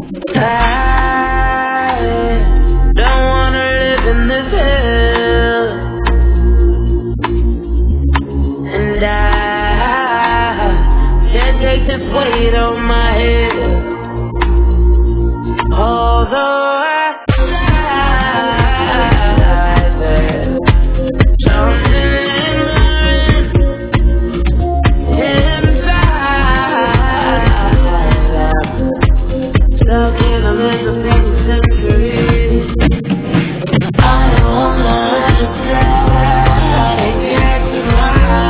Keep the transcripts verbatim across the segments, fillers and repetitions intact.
I don't wanna live in this hell, and I can't take this weight on my head. Although I tried that, something inside, stuck in a middle century. I don't wanna understand, get to my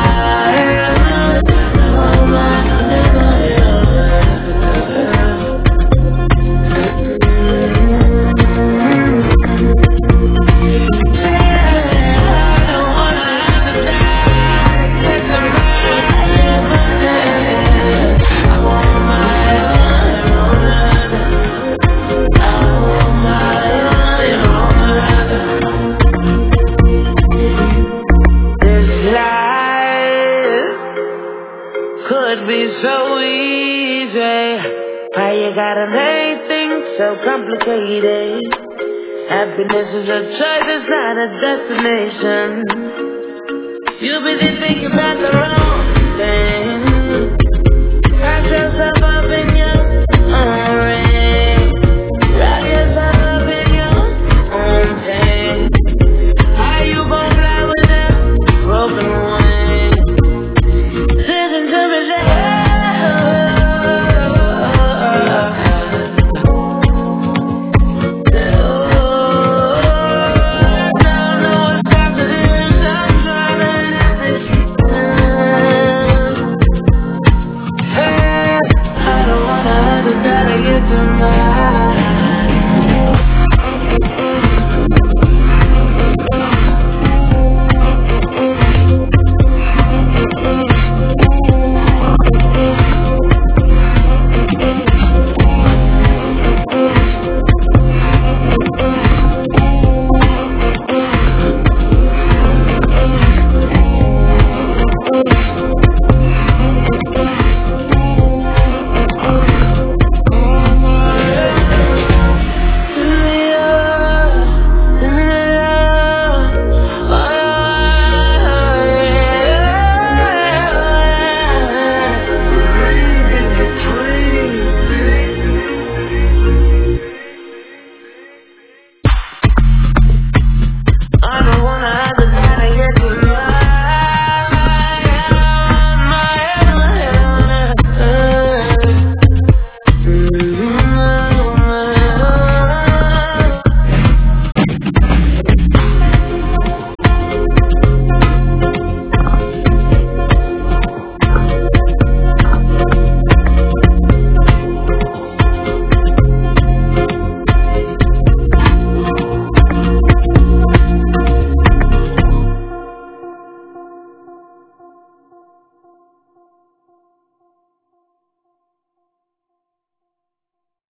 could be so easy. Why you gotta make things so complicated? Happiness is a choice, it's not a destination. You be thinking about the wrong thing. Wrap yourself up in your own ring. Wrap yourself up in your own pain. How you gon' fly without broken wings? Listen to me say, I don't wanna have to gotta get to my